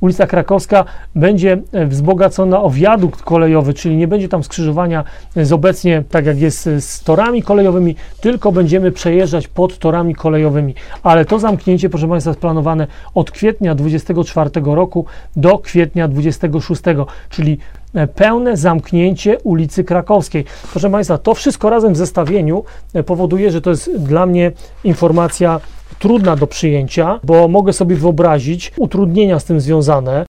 Ulica Krakowska będzie wzbogacona o wiadukt kolejowy, czyli nie będzie tam skrzyżowania z obecnie, tak jak jest z torami kolejowymi, tylko będziemy przejeżdżać pod torami kolejowymi. Ale to zamknięcie, proszę Państwa, jest planowane od kwietnia 24 roku do kwietnia 26, czyli pełne zamknięcie ulicy Krakowskiej. Proszę Państwa, to wszystko razem w zestawieniu powoduje, że to jest dla mnie informacja trudna do przyjęcia, bo mogę sobie wyobrazić utrudnienia z tym związane.